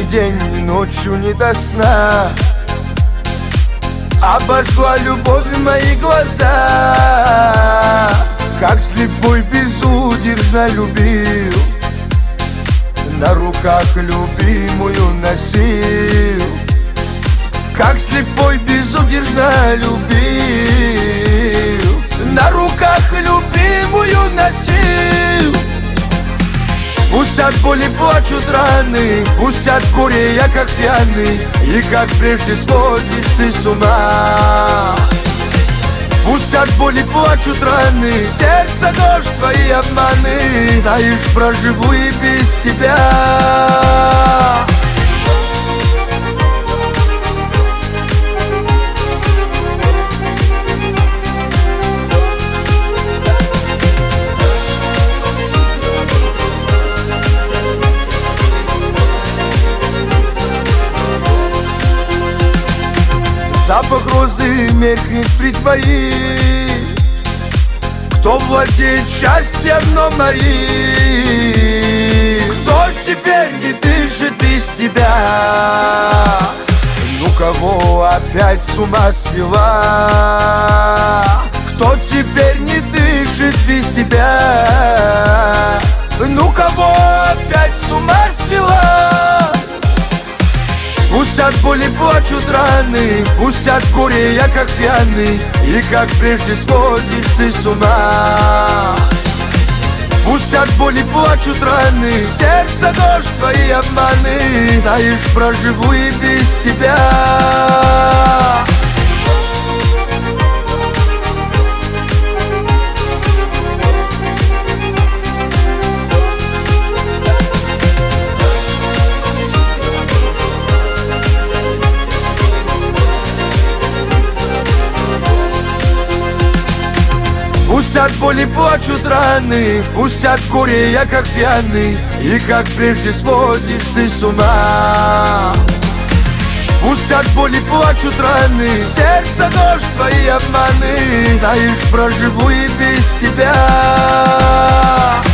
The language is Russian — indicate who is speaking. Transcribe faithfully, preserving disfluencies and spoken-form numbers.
Speaker 1: день, ни ночью не до сна. Обожгла любовь мои глаза, как слепой безудержно любил, на руках любимую носил. Как слепой безудержно любил, на руках любимую носил. Пусть от боли плачут раны, пусть от горя я как пьяный, и как прежде сводишь ты с ума. Пусть от боли плачут раны, сердце дождь твои обманы, знаешь, проживу и без тебя. Запах розы меркнет при твоих. Кто владеет счастьем, но моим? Кто теперь не дышит без тебя? Ну кого опять с ума свела? Кто теперь не дышит без тебя? Ну кого опять с ума свела? Пусть от боли плачут раны, пусть от горя я как пьяный, и как прежде сводишь ты с ума. Пусть от боли плачут раны, сердце дождь твои обманы, знаешь, проживу и без тебя. Пусть от боли плачут раны, пусть от горя я как пьяный, и как прежде сводишь ты с ума. Пусть от боли плачут раны, сердце дождь твои обманы, знаешь, проживу и без тебя.